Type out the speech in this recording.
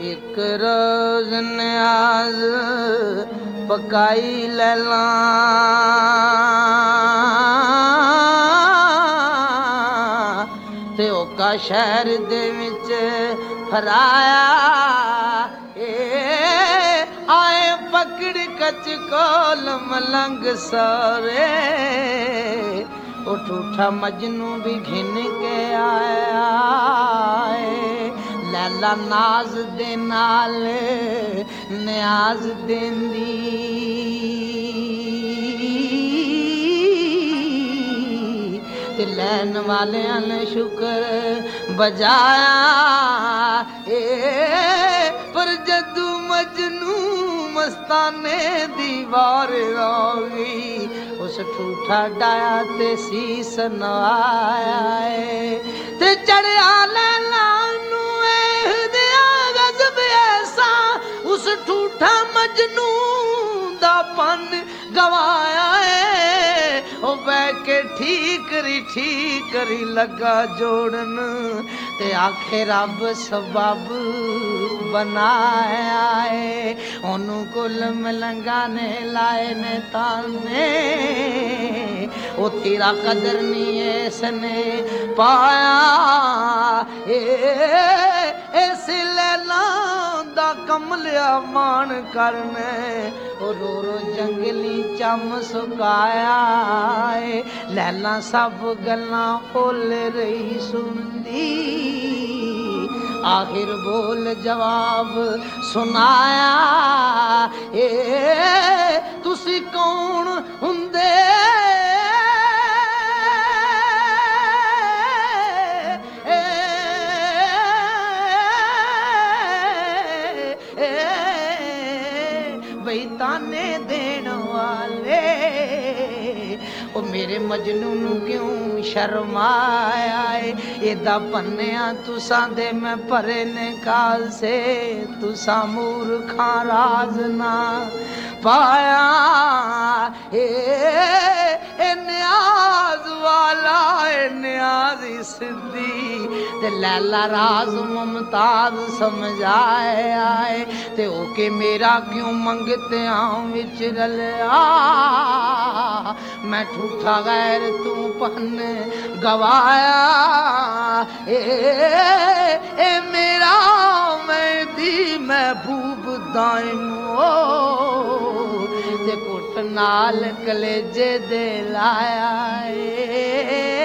एक रोज न्याज पकाई लैला ते ओका शहर दे विच फराया आए पकड़ कच कोल मलंग सारे ओ ठूठा मजनू भी घिन के आया लैला नाज दे नाल न्याज देंदी ते लैन वालियां ने शुक्र बजाया पर जदू मजनू मस्ताने दी वार आ गई उस ठूठा डाया ते सीस नवाया ते चढ़िया लैला नू गजब ऐसा उस ठूठा मजनू दा पन गवाया ओ बह के ठीक करी लगा जोड़न ते आखे रब सबब बनाया ओनू कुल मलंगा ने लाए ने ताने ओ तेरा कदर नहीं इसने पाया इस लैला दा कमलिया मान करने रो रो जंगली चम सुकाया लैला सब गल्लां खोल रही सुनदी आखिर बोल जवाब सुनाया तुसी कौन हुंदे बई ताने देण वाले ओ मेरे मजनू नू क्यों शर्माया एदा पन्निया तुसां दे मैं परे ने काल से तुसां मूर्खां राज ना पाया न्याज वाला न्याज सिद्धी ते लैला राज मुमताज समझाया ते ओके मेरा क्यों मंगते विच रलिया मैं ठूठा गैर तू पन गवाया मेरा मैं दी महबूब दाइमो ते कुट नाल कलेजे दे लाया